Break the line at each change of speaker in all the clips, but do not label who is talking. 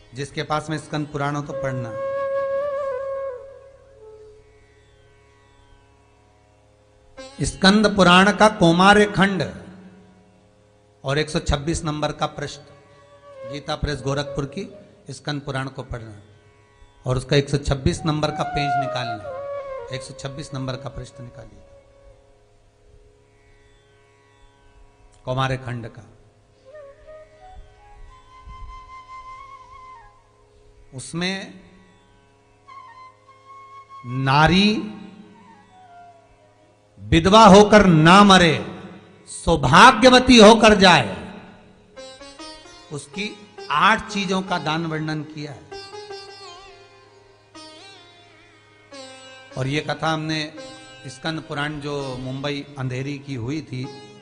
जिसके पास में स्कंद पुराण हो तो पढ़ना। स्कंद पुराण का कौमार्य खंड और 126 नंबर का पृष्ठ, गीता प्रेस गोरखपुर की स्कंद पुराण को पढ़ना और उसका 126 नंबर का पेज निकालना, 126 नंबर का पृष्ठ निकालिए कौमार्य खंड का। उसमें नारी विधवा होकर ना मरे, सौभाग्यवती होकर जाए, उसकी 8 चीजों का दान वर्णन किया है। और ये कथा हमने स्कंद पुराण जो मुंबई अंधेरी की हुई थी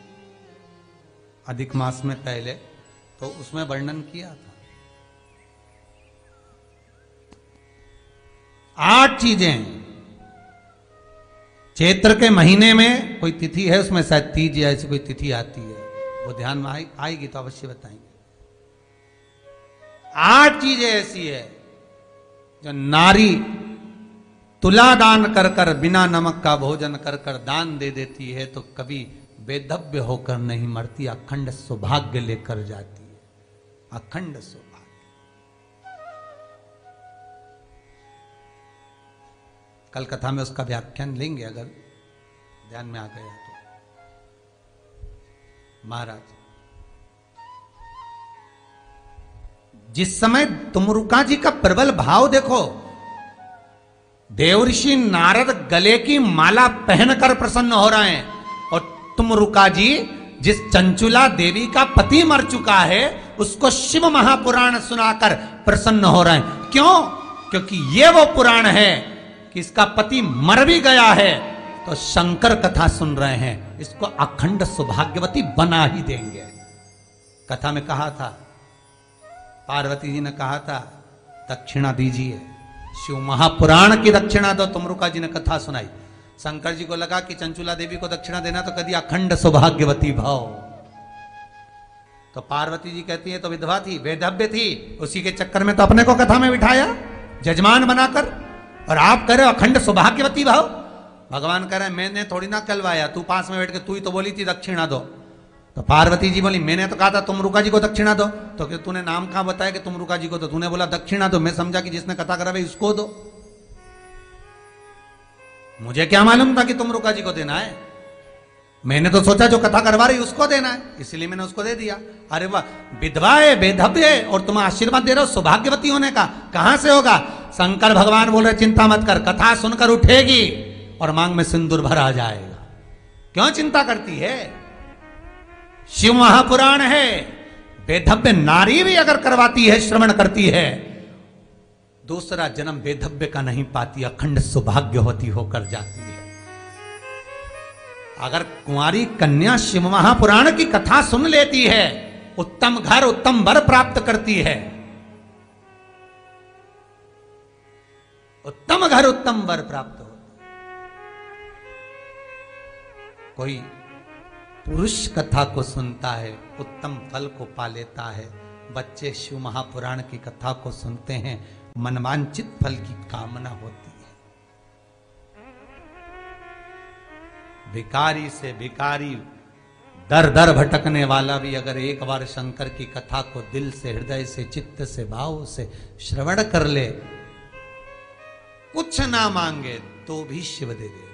अधिक मास में पहले, तो उसमें वर्णन किया था। 8 चीजें चैत्र के महीने में कोई तिथि है, उसमें शायद तीज या ऐसी कोई तिथि आती है, वो ध्यान में आएगी तो अवश्य बताएंगे। 8 चीजें ऐसी है जो नारी तुला दान कर कर, बिना नमक का भोजन कर कर दान दे देती है तो कभी बेधव्य होकर नहीं मरती, अखंड सौभाग्य लेकर जाती है, अखंड सौभाग्य। कल कथा में उसका व्याख्यान लेंगे अगर ध्यान में आ गया तो। महाराज जिस समय तुमरुका जी का प्रबल भाव देखो, देवऋषि नारद गले की माला पहनकर प्रसन्न हो रहे हैं और तुमरुका जी जिस चंचुला देवी का पति मर चुका है उसको शिव महापुराण सुनाकर प्रसन्न हो रहे हैं। क्यों? क्योंकि ये वो पुराण है कि इसका पति मर भी गया है तो शंकर कथा सुन रहे हैं, इसको अखंड सौभाग्यवती बना ही देंगे। कथा में कहा था, पार्वती जी ने कहा था दक्षिणा दीजिए, शिव महापुराण की दक्षिणा दो। तुमरुका जी ने कथा सुनाई, शंकर जी को लगा कि चंचुला देवी को दक्षिणा देना तो कभी अखंड सौभाग्यवती भाव। तो पार्वती जी कहती है तो विधवा थी, वेधव्य थी, उसी के चक्कर में तो अपने को कथा में बिठाया जजमान बनाकर, और आप कह रहे हो अखंड सौभाग्यवती भाव। भगवान कह रहे हैं मैंने थोड़ी ना कहलवाया, तू पास में बैठ के तू ही तो बोली थी दक्षिणा दो। तो पार्वती जी बोली मैंने तो कहा था तुमरुका जी को दक्षिणा दो, तो कि तूने नाम कहां बताया कि तुमरुका जी को, तो तूने बोला दक्षिणा दो, मैं समझा कि जिसने कथा करा भाई उसको दो। मुझे क्या मालूम था कि तुमरुका जी को देना है, मैंने तो सोचा जो कथा करवा रही उसको देना है, इसलिए मैंने उसको दे दिया। अरे वाह, विधवा है, बेधव्य है और तुम आशीर्वाद दे रहे हो सौभाग्यवती होने का, कहां से होगा? शंकर भगवान बोल रहे चिंता मत कर, कथा सुनकर उठेगी और मांग में सिंदूर भरा जाएगा। क्यों चिंता करती है? शिव महापुराण है, बेधव्य नारी भी अगर करवाती है, श्रवण करती है, दूसरा जन्म बेधव्य का नहीं पाती, अखंड सौभाग्यवती होकर जाती है। अगर कुंवारी कन्या शिव महापुराण की कथा सुन लेती है, उत्तम घर उत्तम वर प्राप्त करती है, उत्तम घर उत्तम वर प्राप्त होता। कोई पुरुष कथा को सुनता है, उत्तम फल को पा लेता है। बच्चे शिव महापुराण की कथा को सुनते हैं, मनवांचित फल की कामना होती है। भिखारी से भिखारी, दर दर भटकने वाला भी अगर एक बार शंकर की कथा को दिल से, हृदय से, चित्त से, भाव से श्रवण कर ले, कुछ ना मांगे तो भी शिव दे दे।